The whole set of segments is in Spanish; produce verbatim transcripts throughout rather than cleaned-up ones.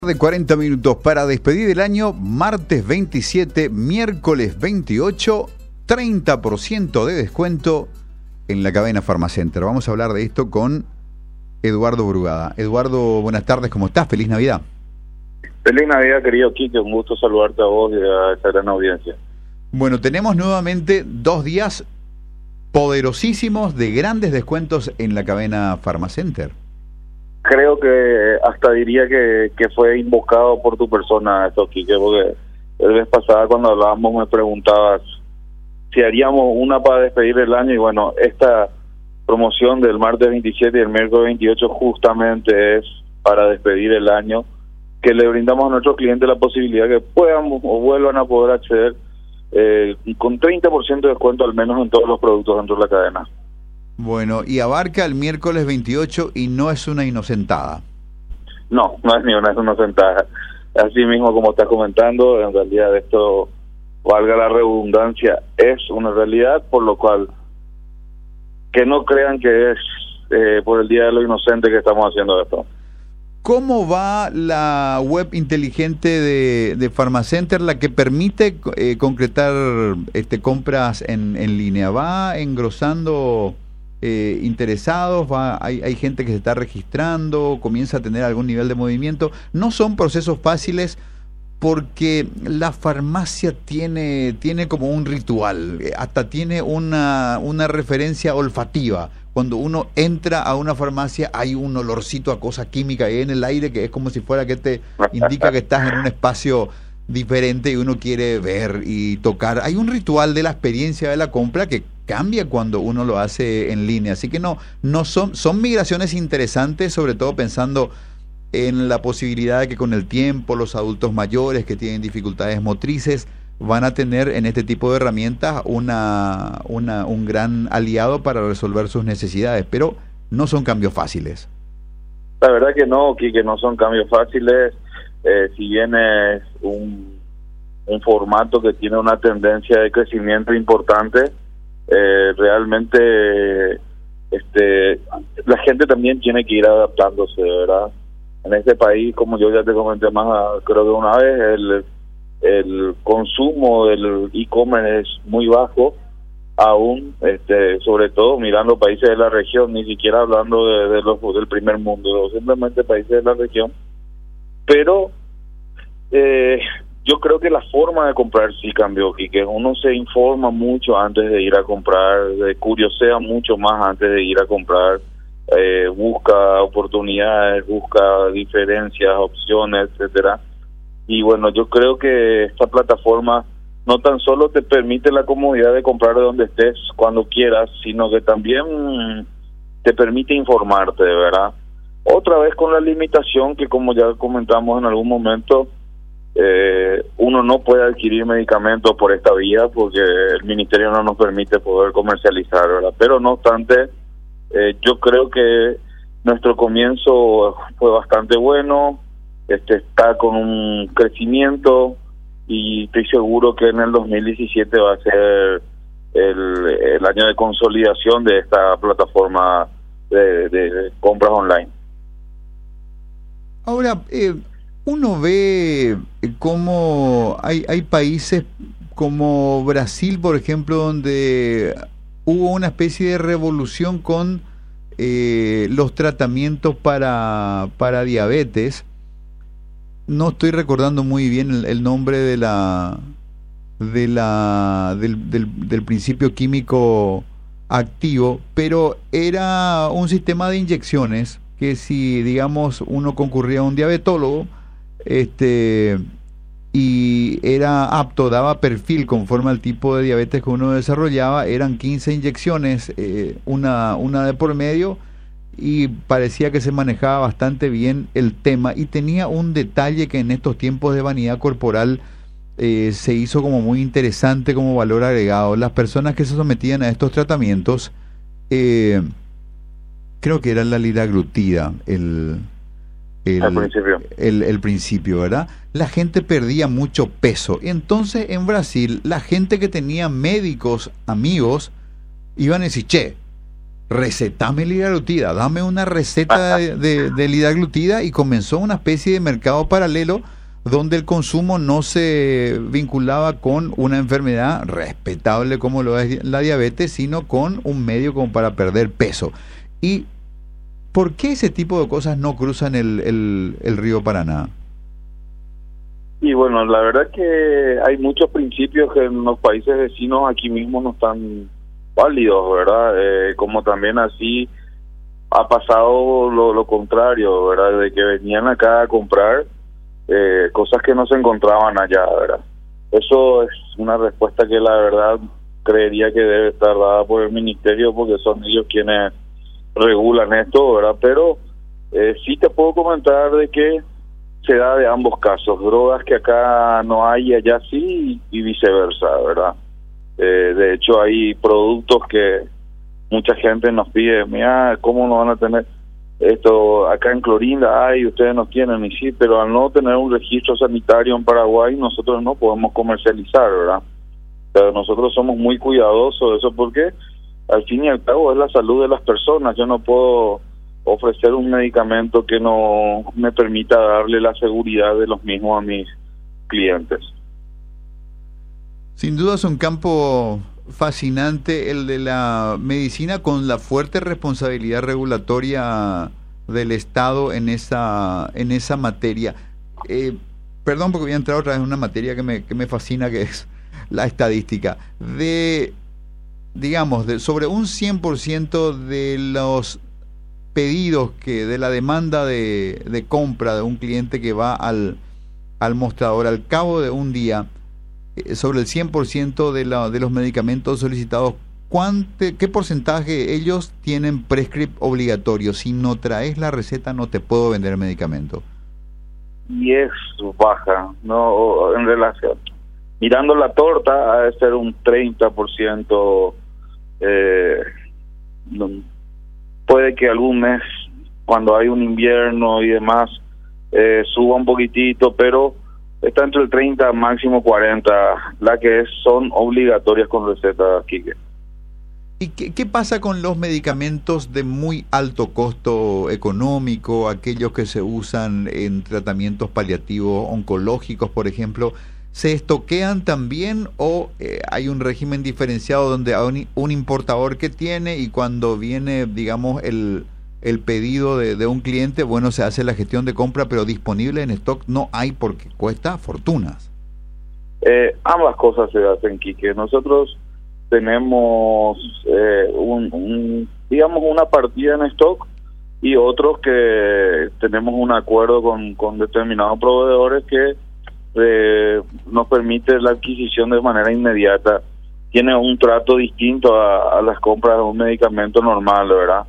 De cuarenta minutos para despedir el año, martes veintisiete, miércoles veintiocho, treinta por ciento de descuento en la cadena Pharmacenter. Vamos a hablar de esto con Eduardo Brugada. Eduardo, buenas tardes, ¿cómo estás? Feliz Navidad. Feliz Navidad, querido Quique, un gusto saludarte a vos y a esta gran audiencia. Bueno, tenemos nuevamente dos días poderosísimos de grandes descuentos en la cadena Pharmacenter. Creo que hasta diría que, que fue invocado por tu persona esto, Quique, porque la vez pasada cuando hablábamos me preguntabas si haríamos una para despedir el año, y bueno, esta promoción del martes veintisiete y el miércoles veintiocho justamente es para despedir el año, que le brindamos a nuestros clientes la posibilidad que puedan o vuelvan a poder acceder eh, con treinta por ciento de descuento al menos en todos los productos dentro de la cadena. Bueno, y abarca el miércoles veintiocho y no es una inocentada. No, no es ni una inocentada. Así mismo como estás comentando, en realidad esto, valga la redundancia, es una realidad, por lo cual que no crean que es eh, por el Día de los Inocentes que estamos haciendo esto. ¿Cómo va la web inteligente de, de Pharmacenter, la que permite eh, concretar este, compras en, en línea? ¿Va engrosando eh, interesados? Va, hay, hay gente que se está registrando, comienza a tener algún nivel de movimiento. No son procesos fáciles porque la farmacia tiene, tiene como un ritual, hasta tiene una, una referencia olfativa. Cuando uno entra a una farmacia hay un olorcito a cosa química ahí en el aire que es como si fuera que te indica que estás en un espacio diferente y uno quiere ver y tocar. Hay un ritual de la experiencia de la compra que cambia cuando uno lo hace en línea. Así que no, no son, son migraciones interesantes, sobre todo pensando en la posibilidad de que con el tiempo los adultos mayores que tienen dificultades motrices van a tener en este tipo de herramientas una, una, un gran aliado para resolver sus necesidades, pero no son cambios fáciles. La verdad que no, que no son cambios fáciles, eh, si bien es un, un formato que tiene una tendencia de crecimiento importante, eh, realmente este, la gente también tiene que ir adaptándose, ¿verdad? En este país, como yo ya te comenté más, creo que una vez, el el consumo del e-commerce es muy bajo aún, este, sobre todo mirando países de la región, ni siquiera hablando de, de los del primer mundo, simplemente países de la región. Pero eh, yo creo que la forma de comprar sí cambió, y que uno se informa mucho antes de ir a comprar, de curiosea mucho más antes de ir a comprar, eh, busca oportunidades, busca diferencias, opciones, etcétera. Y bueno, yo creo que esta plataforma no tan solo te permite la comodidad de comprar de donde estés, cuando quieras, sino que también te permite informarte, ¿verdad? Otra vez con la limitación que, como ya comentamos en algún momento, eh, uno no puede adquirir medicamentos por esta vía porque el ministerio no nos permite poder comercializar, ¿verdad? Pero no obstante, eh, yo creo que nuestro comienzo fue bastante bueno. Este está con un crecimiento y estoy seguro que en el dos mil diecisiete va a ser el, el año de consolidación de esta plataforma de, de compras online. Ahora, eh, uno ve cómo hay, hay países como Brasil, por ejemplo, donde hubo una especie de revolución con eh, los tratamientos para, para diabetes. No estoy recordando muy bien el, el nombre de la de la del, del, del principio químico activo, pero era un sistema de inyecciones que si, digamos, uno concurría a un diabetólogo este y era apto, daba perfil conforme al tipo de diabetes que uno desarrollaba, eran quince inyecciones, eh, una, una de por medio, y parecía que se manejaba bastante bien el tema, y tenía un detalle que en estos tiempos de vanidad corporal eh, se hizo como muy interesante como valor agregado. Las personas que se sometían a estos tratamientos, eh, creo que era la liraglutida el, el, el, principio. El, el principio, ¿verdad? La gente perdía mucho peso. Entonces en Brasil la gente que tenía médicos amigos iban a decir, che, recetame liraglutida, dame una receta de, de, de liraglutida, y comenzó una especie de mercado paralelo donde el consumo no se vinculaba con una enfermedad respetable como lo es la diabetes, sino con un medio como para perder peso. ¿Y por qué ese tipo de cosas no cruzan el, el, el río Paraná? Y bueno, la verdad que hay muchos principios que en los países vecinos aquí mismo no están válidos, ¿verdad? Eh, como también así ha pasado lo, lo contrario, ¿verdad? De que venían acá a comprar eh, cosas que no se encontraban allá, ¿verdad? Eso es una respuesta que la verdad creería que debe estar dada por el ministerio, porque son ellos quienes regulan esto, ¿verdad? Pero eh, sí te puedo comentar de que se da de ambos casos, drogas que acá no hay, allá sí, y viceversa, ¿verdad? Eh, de hecho hay productos que mucha gente nos pide, mira, ¿cómo no van a tener esto acá en Clorinda? Ay, ustedes no tienen, y sí, pero al no tener un registro sanitario en Paraguay, nosotros no podemos comercializar, ¿verdad? Pero nosotros somos muy cuidadosos de eso, porque al fin y al cabo es la salud de las personas. Yo no puedo ofrecer un medicamento que no me permita darle la seguridad de los mismos a mis clientes. Sin duda es un campo fascinante el de la medicina, con la fuerte responsabilidad regulatoria del Estado en esa en esa materia. Eh, perdón porque voy a entrar otra vez en una materia que me, que me fascina, que es la estadística. De, digamos, de, sobre un cien por ciento de los pedidos que de la demanda de, de compra de un cliente que va al, al mostrador, al cabo de un día, sobre el cien por ciento de, la, de los medicamentos solicitados, ¿cuánto, ¿qué porcentaje ellos tienen prescript obligatorio? Si no traes la receta no te puedo vender el medicamento. Y es baja, no, en relación. Mirando la torta, ha de ser un treinta por ciento. Eh, no, puede que algún mes, cuando hay un invierno y demás, eh, suba un poquitito, pero está entre el treinta, máximo cuarenta, la que es, son obligatorias con receta, Quique. ¿Y qué, qué pasa con los medicamentos de muy alto costo económico, aquellos que se usan en tratamientos paliativos oncológicos, por ejemplo? ¿Se estoquean también o eh, hay un régimen diferenciado donde hay un, un importador que tiene, y cuando viene, digamos, el... el pedido de, de un cliente, bueno, se hace la gestión de compra, pero disponible en stock no hay porque cuesta fortunas? Eh, ambas cosas se hacen, Quique. Nosotros tenemos eh, un, un, digamos, una partida en stock, y otros que tenemos un acuerdo con, con determinados proveedores que eh, nos permite la adquisición de manera inmediata. Tiene un trato distinto a, a las compras de un medicamento normal, ¿verdad?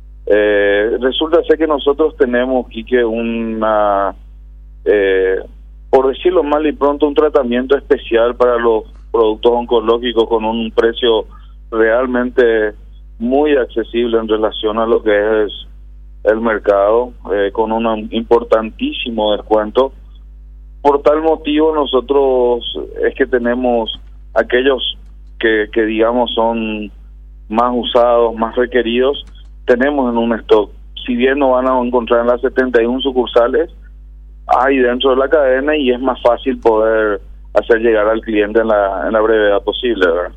Eh, resulta ser que nosotros tenemos, Quique, una, eh, por decirlo mal y pronto, un tratamiento especial para los productos oncológicos con un precio realmente muy accesible en relación a lo que es el mercado, eh, con un importantísimo descuento. Por tal motivo, nosotros es que tenemos aquellos que, que digamos son más usados, más requeridos, tenemos en un stock. Si bien no van a encontrar en las setenta y una sucursales, hay dentro de la cadena, y es más fácil poder hacer llegar al cliente en la, en la brevedad posible, ¿verdad?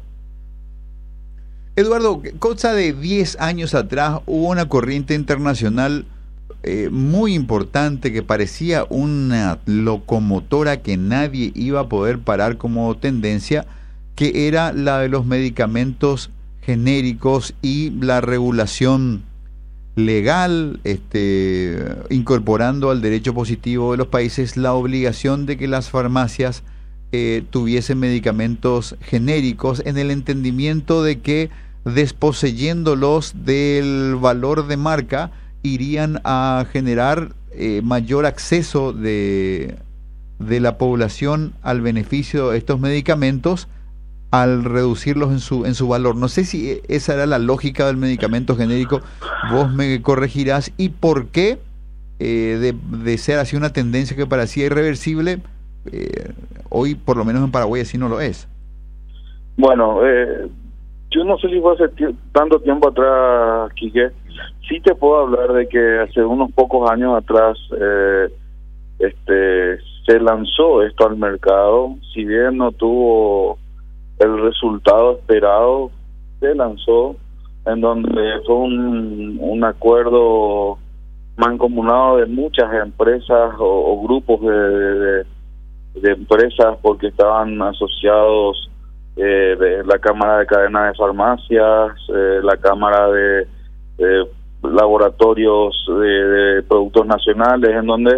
Eduardo, cosa de diez años atrás hubo una corriente internacional eh, muy importante que parecía una locomotora que nadie iba a poder parar como tendencia, que era la de los medicamentos genéricos y la regulación legal, este, incorporando al derecho positivo de los países la obligación de que las farmacias eh, tuviesen medicamentos genéricos, en el entendimiento de que desposeyéndolos del valor de marca irían a generar eh, mayor acceso de, de la población al beneficio de estos medicamentos, al reducirlos en su en su valor. No sé si esa era la lógica del medicamento genérico, vos me corregirás, y por qué eh, de, de ser así una tendencia que parecía irreversible, eh, hoy por lo menos en Paraguay así no lo es. Bueno, eh, yo no sé si fue hace t- tanto tiempo atrás, Quique. Sí te puedo hablar de que hace unos pocos años atrás eh, este se lanzó esto al mercado. Si bien no tuvo el resultado esperado, se lanzó, en donde fue un, un acuerdo mancomunado de muchas empresas o, o grupos de, de, de empresas, porque estaban asociados eh, de la Cámara de Cadenas de Farmacias, eh, la Cámara de, de Laboratorios de, de Productos Nacionales, en donde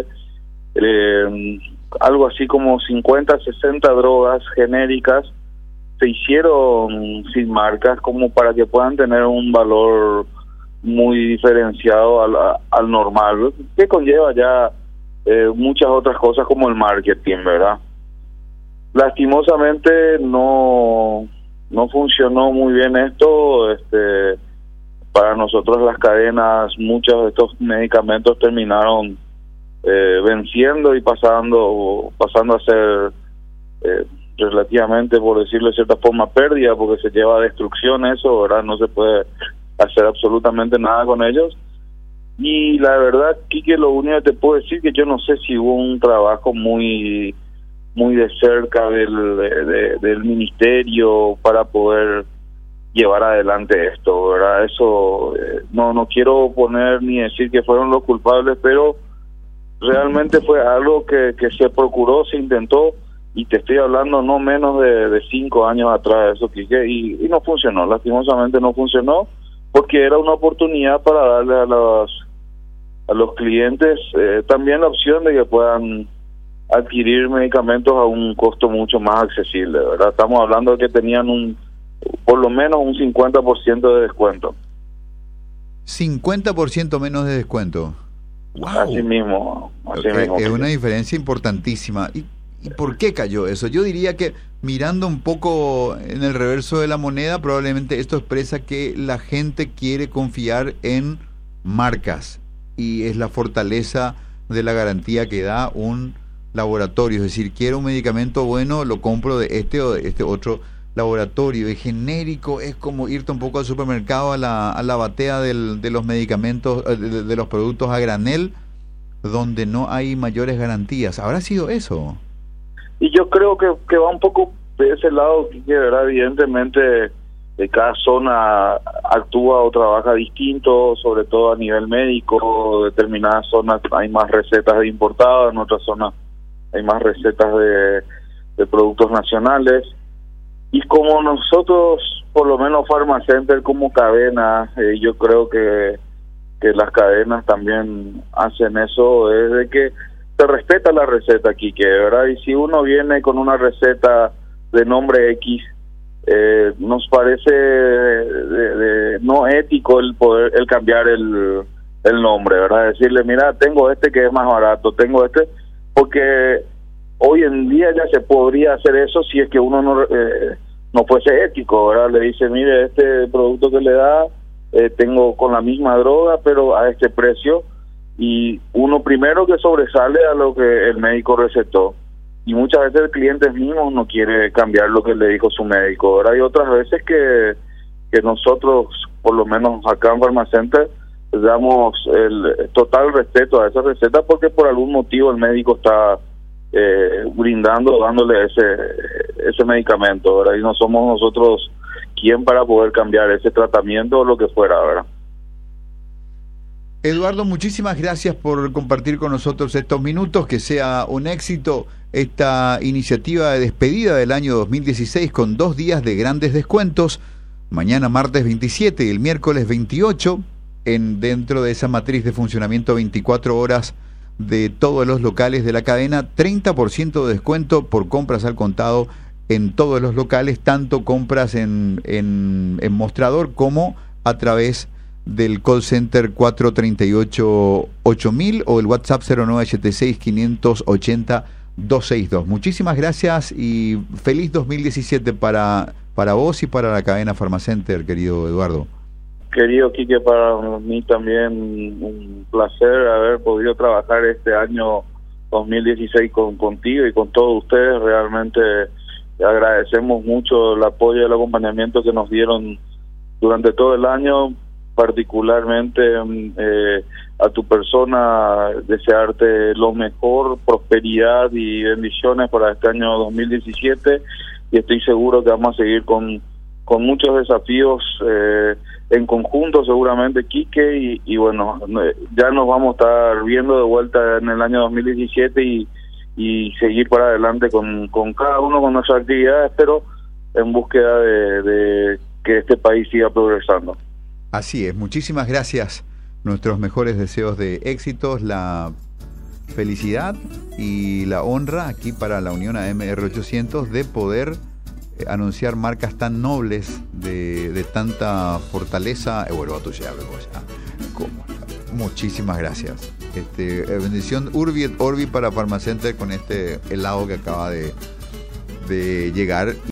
eh, algo así como cincuenta, sesenta drogas genéricas se hicieron sin marcas, como para que puedan tener un valor muy diferenciado al, al normal, que conlleva ya eh, muchas otras cosas como el marketing, ¿verdad? Lastimosamente no no funcionó muy bien esto. Este para nosotros las cadenas, muchos de estos medicamentos terminaron eh, venciendo y pasando pasando a ser eh, relativamente, por decirlo de cierta forma, pérdida, porque se lleva a destrucción eso, ¿verdad? No se puede hacer absolutamente nada con ellos. Y la verdad, Quique, lo único que te puedo decir que yo no sé si hubo un trabajo muy muy de cerca del, de, de, del ministerio para poder llevar adelante esto, ¿verdad? Eso eh, no no quiero poner ni decir que fueron los culpables, pero realmente fue algo que, que se procuró, se intentó, y te estoy hablando no menos de, de cinco años atrás, eso, Quique, y, y no funcionó, lastimosamente no funcionó, porque era una oportunidad para darle a los a los clientes eh, también la opción de que puedan adquirir medicamentos a un costo mucho más accesible, ¿verdad? Estamos hablando de que tenían un por lo menos un cincuenta por ciento de descuento. cincuenta por ciento menos de descuento. ¡Wow! Así mismo, así es, mismo. Es una diferencia importantísima. ¿Y, ¿Y por qué cayó eso? Yo diría que mirando un poco en el reverso de la moneda, probablemente esto expresa que la gente quiere confiar en marcas, y es la fortaleza de la garantía que da un laboratorio. Es decir, quiero un medicamento bueno, lo compro de este o de este otro laboratorio. Es genérico, es como irte un poco al supermercado, a la, a la batea del, de los medicamentos, de, de los productos a granel, donde no hay mayores garantías. ¿Habrá sido eso? Y yo creo que, que va un poco de ese lado, que ¿verdad? Evidentemente de cada zona actúa o trabaja distinto, sobre todo a nivel médico. Determinadas zonas hay más recetas de importadas, en otras zonas hay más recetas de, de productos nacionales. Y como nosotros, por lo menos Pharmacenter como cadena, eh, yo creo que, que las cadenas también hacen eso, es de que se respeta la receta aquí, que ¿verdad? Y si uno viene con una receta de nombre X, eh, nos parece de, de, no ético el poder el cambiar el, el nombre, ¿verdad? Decirle, mira, tengo este que es más barato, tengo este, porque hoy en día ya se podría hacer eso si es que uno no eh, no fuese ético, ¿verdad? Le dice, mire, este producto que le da, eh, tengo con la misma droga, pero a este precio, y uno primero que sobresale a lo que el médico recetó. Y muchas veces el cliente mismo no quiere cambiar lo que le dijo su médico, ¿verdad? Y otras veces que, que nosotros, por lo menos acá en Pharmacenter, damos el total respeto a esa receta, porque por algún motivo el médico está eh, brindando, dándole ese ese medicamento, ¿verdad? Y no somos nosotros quien para poder cambiar ese tratamiento o lo que fuera, ¿verdad? Eduardo, muchísimas gracias por compartir con nosotros estos minutos. Que sea un éxito esta iniciativa de despedida del año dos mil dieciséis, con dos días de grandes descuentos, mañana martes veintisiete y el miércoles veintiocho, en dentro de esa matriz de funcionamiento veinticuatro horas de todos los locales de la cadena. Treinta por ciento de descuento por compras al contado en todos los locales, tanto compras en, en, en mostrador como a través del call center cuatro tres ocho ocho mil o el WhatsApp cero nueve siete seis cinco ocho cero dos seis dos. Muchísimas gracias y feliz dos mil diecisiete para, para vos y para la cadena Pharmacenter, querido Eduardo. Querido Quique, para mí también un placer haber podido trabajar este año dos mil dieciséis con, contigo y con todos ustedes. Realmente agradecemos mucho el apoyo y el acompañamiento que nos dieron durante todo el año, particularmente eh, a tu persona, desearte lo mejor, prosperidad y bendiciones para este año dos mil diecisiete, y estoy seguro que vamos a seguir con, con muchos desafíos eh, en conjunto seguramente, Quique, y, y bueno, ya nos vamos a estar viendo de vuelta en el año dos mil diecisiete y, y seguir para adelante con, con cada uno con nuestras actividades, pero en búsqueda de, de que este país siga progresando. Así es, muchísimas gracias. Nuestros mejores deseos de éxitos, la felicidad y la honra aquí para la Unión A M R ochocientos de poder eh, anunciar marcas tan nobles, de, de tanta fortaleza. Eh, bueno, a tu llave, muchísimas gracias. Este, eh, bendición Urbi et Orbi para Pharmacenter con este helado que acaba de, de llegar.